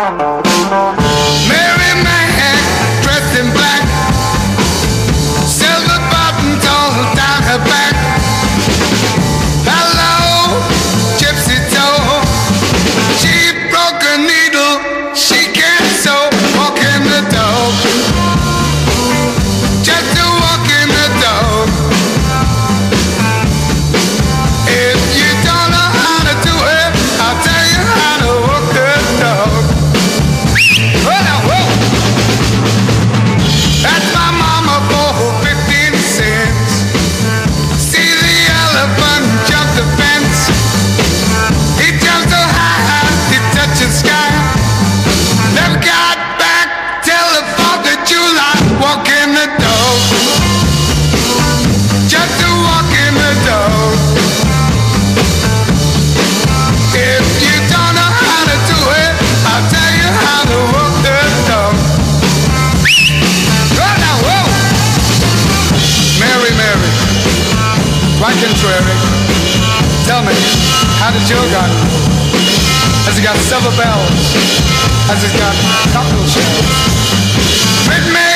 Mary man dressed in black, silver buttons all down her back. Hello, gypsy toe. She broke a needle, she can't sew. Walk in the door, just to walk in the door. If you don't know how to do it, I'll tell you how to walk the dog. Oh, now, whoa. That's my mama for 15 cents. See the elephant jump the fence. He jumped so high, he touched the sky. Never got back till the 4th of July. Walk in the door, just to walk in the door. If you don't know how to do it, I'll tell you how to walk the dog. Go now, whoa! Mary, Mary, right contrary. Tell me, how did your garden? Has it got silver bells? Has it got cockle shells? Big man!